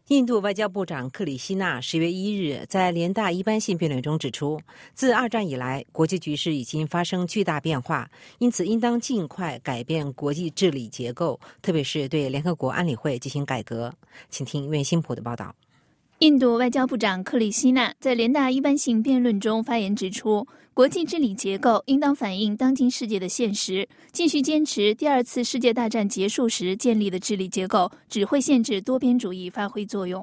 印度外交部长克里希纳10月1日在联大一般性辩论中指出，自二战以来，国际局势已经发生巨大变化，因此应当尽快改变国际治理结构，特别是对联合国安理会进行改革。请听苑新普的报道。 印度外交部长克里希纳在联大一般性辩论中发言指出，国际治理结构应当反映当今世界的现实，继续坚持第二次世界大战结束时建立的治理结构只会限制多边主义发挥作用。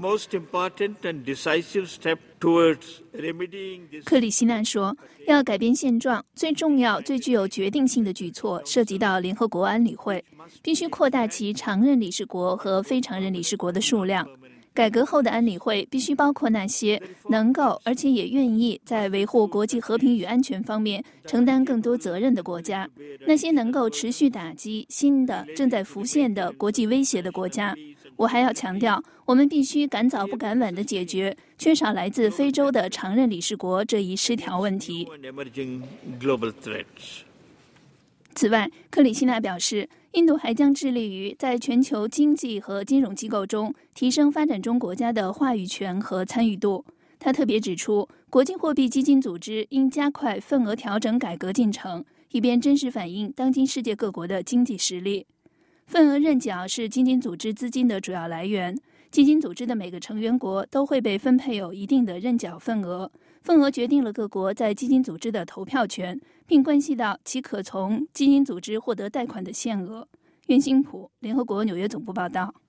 克里希纳说，要改变现状，最重要、最具有决定性的举措涉及到联合国安理会，必须扩大其常任理事国和非常任理事国的数量。改革后的安理会必须包括那些能够而且也愿意在维护国际和平与安全方面承担更多责任的国家，那些能够持续打击新的正在浮现的国际威胁的国家。我还要强调，我们必须赶早不赶晚地解决缺少来自非洲的常任理事国这一失调问题。此外，克里希纳表示，印度还将致力于在全球经济和金融机构中提升发展中国家的话语权和参与度。他特别指出，国际货币基金组织应加快份额调整改革进程，以便真实反映当今世界各国的经济实力。份额认缴是基金组织资金的主要来源，基金组织的每个成员国都会被分配有一定的认缴份额，份额决定了各国在基金组织的投票权，并关系到其可从基金组织获得贷款的限额。苑新普，联合国纽约总部报道。